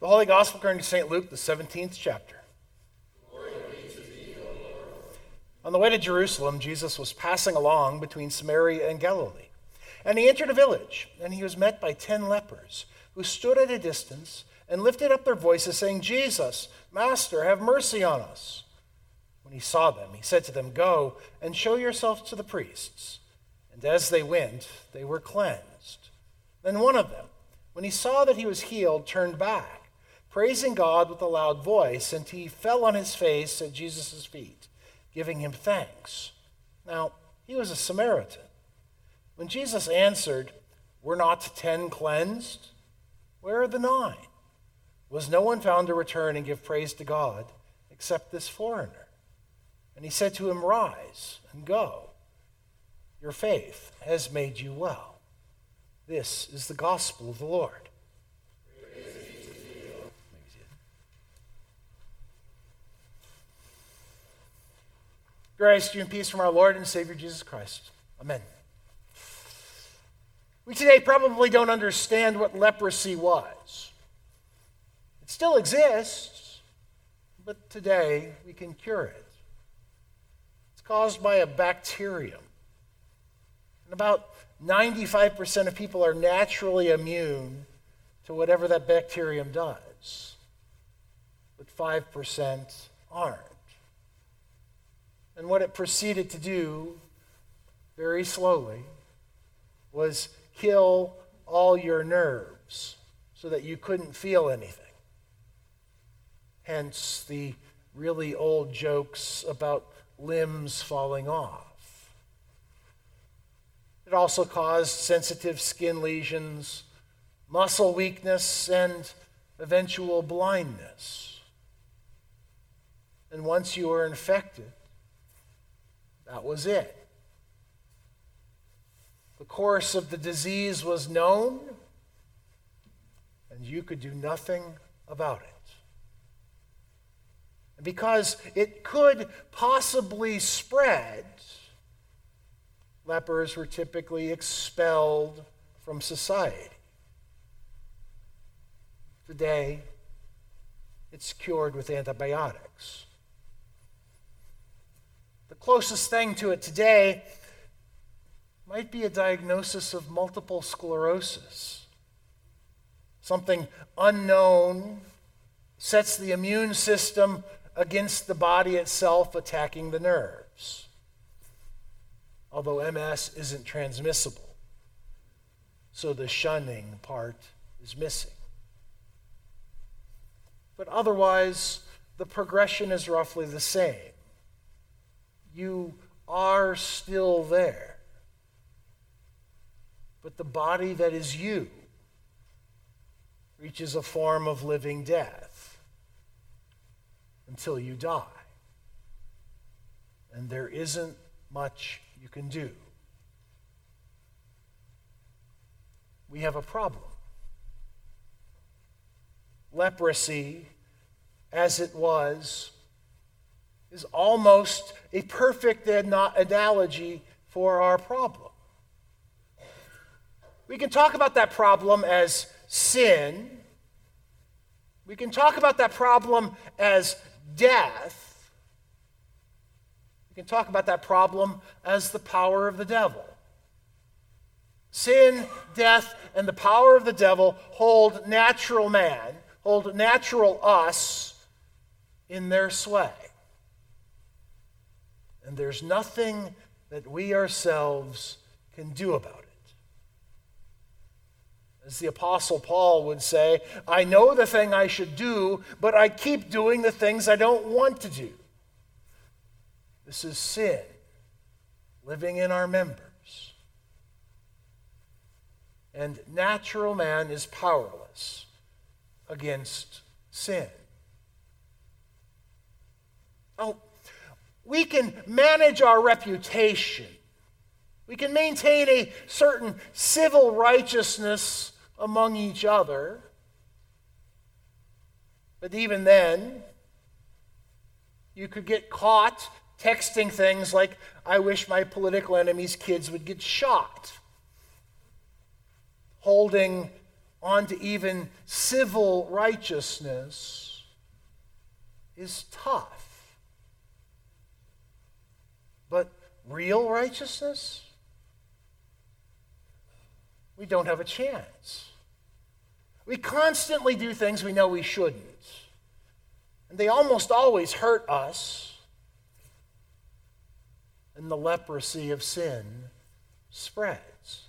The Holy Gospel according to St. Luke, the 17th chapter. Glory be to thee, O Lord. On the way to Jerusalem, Jesus was passing along between Samaria and Galilee. And he entered a village, and he was met by 10 lepers, who stood at a distance and lifted up their voices, saying, Jesus, Master, have mercy on us. When he saw them, he said to them, Go and show yourselves to the priests. And as they went, they were cleansed. Then one of them, when he saw that he was healed, turned back, praising God with a loud voice, and he fell on his face at Jesus' feet, giving him thanks. Now, he was a Samaritan. When Jesus answered, Were not 10 cleansed? Where are the 9? Was no one found to return and give praise to God except this foreigner? And he said to him, Rise and go. Your faith has made you well. This is the gospel of the Lord. Grace to you and peace from our Lord and Savior Jesus Christ. Amen. We today probably don't understand what leprosy was. It still exists, but today we can cure it. It's caused by a bacterium. And about 95% of people are naturally immune to whatever that bacterium does. But 5% aren't. And what it proceeded to do, very slowly, was kill all your nerves so that you couldn't feel anything. Hence the really old jokes about limbs falling off. It also caused sensitive skin lesions, muscle weakness, and eventual blindness. And once you were infected, that was it. The course of the disease was known, and you could do nothing about it. And because it could possibly spread, lepers were typically expelled from society. Today, it's cured with antibiotics. The closest thing to it today might be a diagnosis of multiple sclerosis. Something unknown sets the immune system against the body itself, attacking the nerves. Although MS isn't transmissible, so the shunning part is missing. But otherwise, the progression is roughly the same. You are still there. But the body that is you reaches a form of living death until you die. And there isn't much you can do. We have a problem. Leprosy, as it was, is almost a perfect analogy for our problem. We can talk about that problem as sin. We can talk about that problem as death. We can talk about that problem as the power of the devil. Sin, death, and the power of the devil hold natural man, hold natural us in their sway. And there's nothing that we ourselves can do about it. As the Apostle Paul would say, I know the thing I should do, but I keep doing the things I don't want to do. This is sin living in our members. And natural man is powerless against sin. Oh, we can manage our reputation. We can maintain a certain civil righteousness among each other. But even then, you could get caught texting things like, I wish my political enemy's kids would get shot. Holding onto even civil righteousness is tough. But real righteousness? We don't have a chance. We constantly do things we know we shouldn't. And they almost always hurt us. And the leprosy of sin spreads.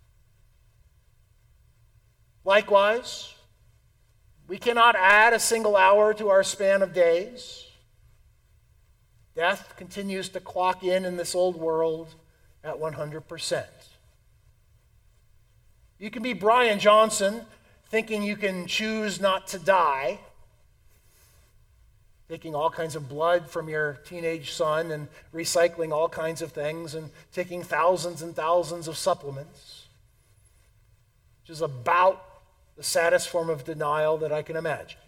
Likewise, we cannot add a single hour to our span of days. Death continues to clock in this old world at 100%. You can be Brian Johnson, thinking you can choose not to die, taking all kinds of blood from your teenage son and recycling all kinds of things and taking thousands and thousands of supplements, which is about the saddest form of denial that I can imagine.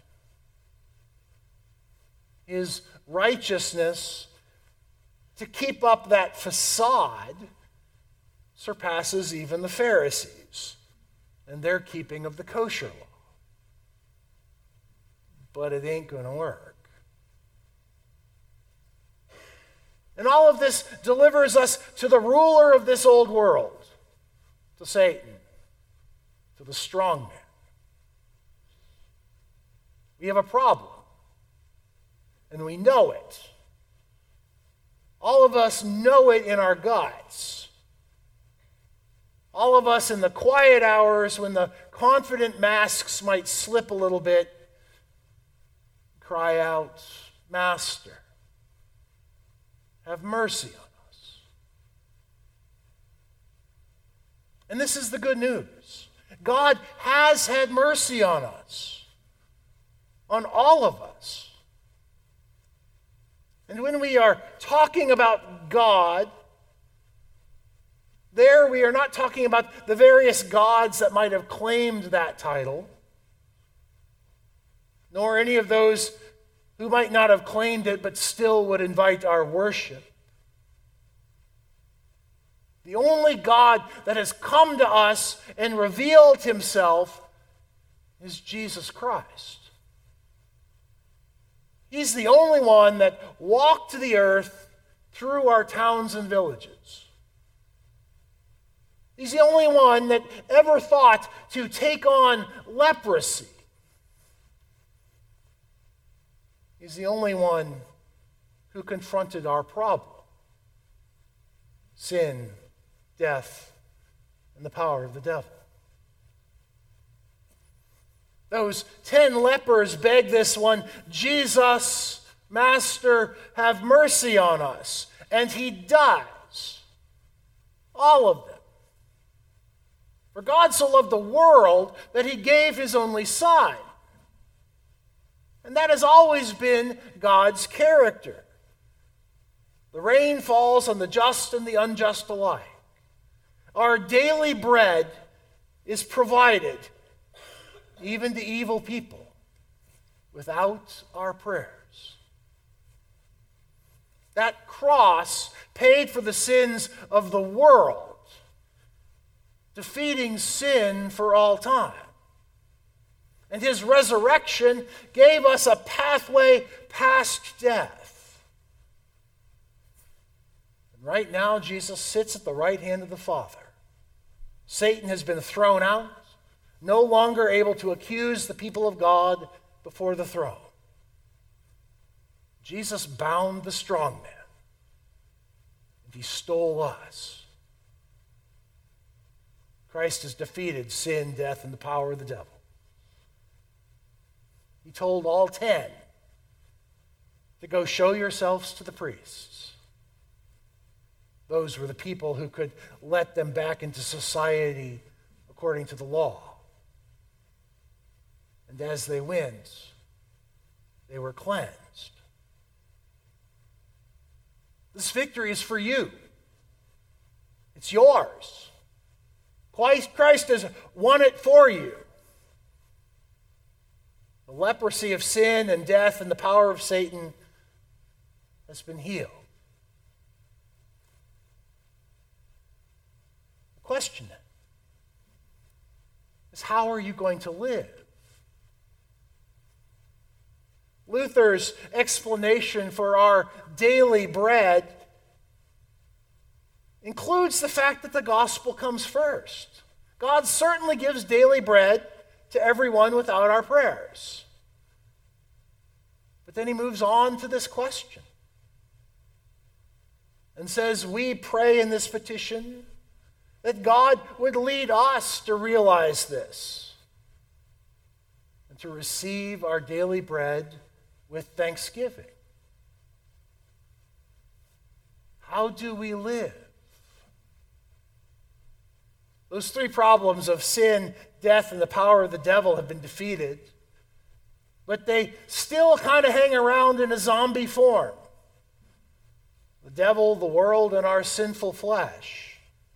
His righteousness to keep up that facade surpasses even the Pharisees and their keeping of the kosher law. But it ain't going to work. And all of this delivers us to the ruler of this old world, to Satan, to the strong man. We have a problem, and we know it. All of us know it in our guts. All of us in the quiet hours when the confident masks might slip a little bit, cry out, Master, have mercy on us. And this is the good news. God has had mercy on us, on all of us. And when we are talking about God, there we are not talking about the various gods that might have claimed that title, nor any of those who might not have claimed it but still would invite our worship. The only God that has come to us and revealed himself is Jesus Christ. He's the only one that walked the earth through our towns and villages. He's the only one that ever thought to take on leprosy. He's the only one who confronted our problem: sin, death, and the power of the devil. Those 10 lepers begged this one, Jesus, Master, have mercy on us. And he does. All of them. For God so loved the world that he gave his only Son. And that has always been God's character. The rain falls on the just and the unjust alike. Our daily bread is provided even to evil people without our prayers. That cross paid for the sins of the world, defeating sin for all time. And his resurrection gave us a pathway past death. And right now, Jesus sits at the right hand of the Father. Satan has been thrown out, no longer able to accuse the people of God before the throne. Jesus bound the strong man, and he stole us. Christ has defeated sin, death, and the power of the devil. He told all 10 to go show yourselves to the priests. Those were the people who could let them back into society according to the law. And as they went, they were cleansed. This victory is for you. It's yours. Christ has won it for you. The leprosy of sin and death and the power of Satan has been healed. The question then is how are you going to live? Luther's explanation for our daily bread includes the fact that the gospel comes first. God certainly gives daily bread to everyone without our prayers. But then he moves on to this question and says, we pray in this petition that God would lead us to realize this and to receive our daily bread with thanksgiving. How do we live? Those three problems of sin, death, and the power of the devil have been defeated, but they still kind of hang around in a zombie form. The devil, the world, and our sinful flesh.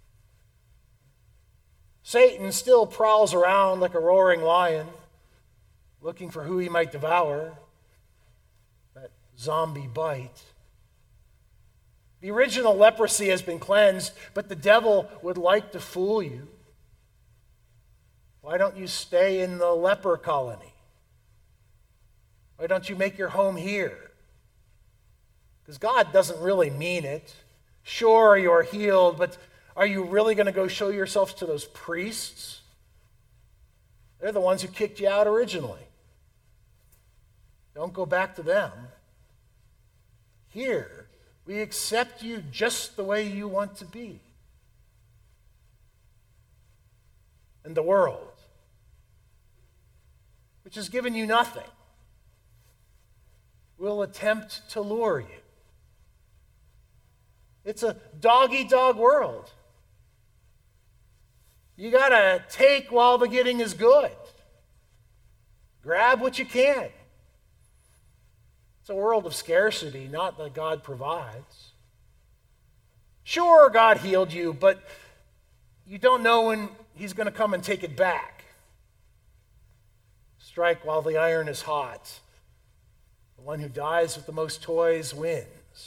Satan still prowls around like a roaring lion, looking for who he might devour. That zombie bite. The original leprosy has been cleansed, but the devil would like to fool you. Why don't you stay in the leper colony? Why don't you make your home here? Because God doesn't really mean it. Sure, you're healed, but are you really going to go show yourself to those priests? They're the ones who kicked you out originally. Don't go back to them. Here, we accept you just the way you want to be. And the world, which has given you nothing, will attempt to lure you. It's a dog-eat-dog world. You got to take while the getting is good. Grab what you can. It's a world of scarcity, not that God provides. Sure, God healed you, but you don't know when he's going to come and take it back. Strike while the iron is hot. The one who dies with the most toys wins.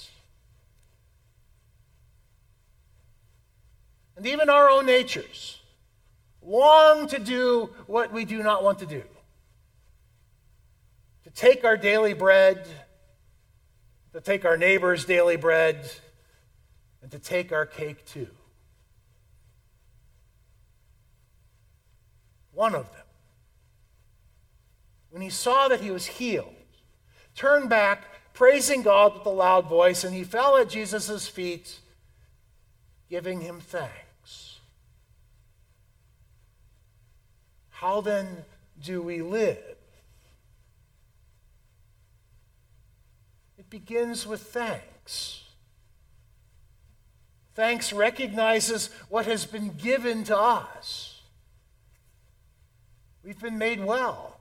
And even our own natures long to do what we do not want to do. To take our daily bread, to take our neighbor's daily bread, and to take our cake too. One of them, when he saw that he was healed, turned back, praising God with a loud voice, and he fell at Jesus' feet, giving him thanks. How then do we live? It begins with thanks. Thanks recognizes what has been given to us. We've been made well.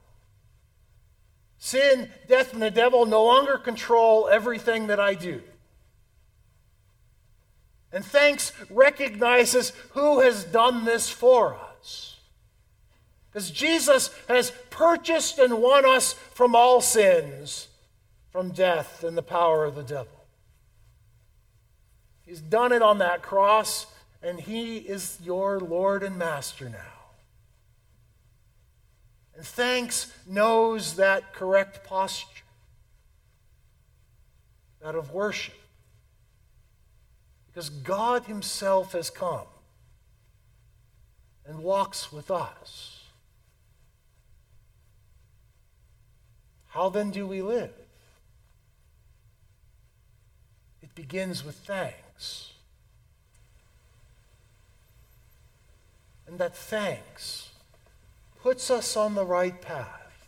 Sin, death, and the devil no longer control everything that I do. And thanks recognizes who has done this for us. Because Jesus has purchased and won us from all sins, from death and the power of the devil. He's done it on that cross, and he is your Lord and Master now. And thanks knows that correct posture, that of worship. Because God himself has come and walks with us. How then do we live? It begins with thanks. And that thanks puts us on the right path.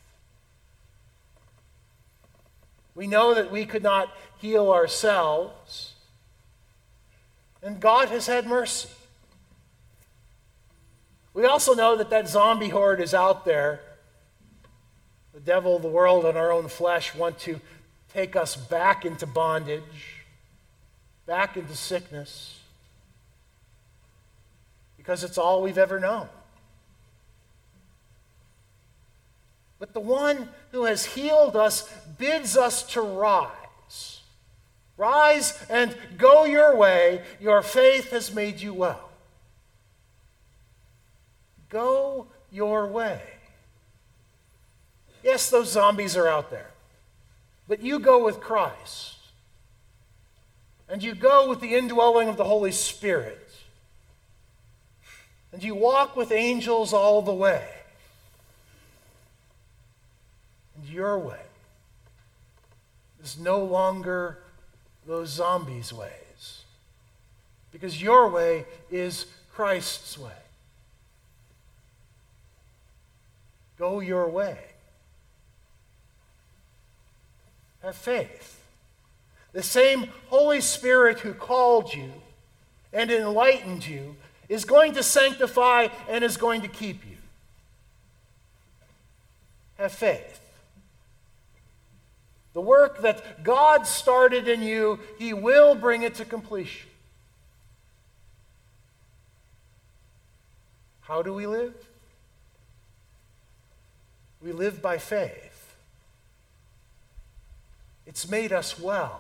We know that we could not heal ourselves, and God has had mercy. We also know that that zombie horde is out there. The devil, the world, and our own flesh want to take us back into bondage, back into sickness, because it's all we've ever known. But the one who has healed us bids us to rise. Rise and go your way. Your faith has made you well. Go your way. Yes, those zombies are out there, but you go with Christ. And you go with the indwelling of the Holy Spirit. And you walk with angels all the way. And your way is no longer those zombies' ways. Because your way is Christ's way. Go your way. Have faith. The same Holy Spirit who called you and enlightened you is going to sanctify and is going to keep you. Have faith. The work that God started in you, He will bring it to completion. How do we live? We live by faith. It's made us well.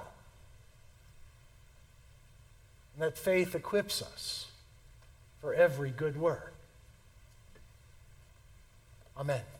And that faith equips us for every good work. Amen.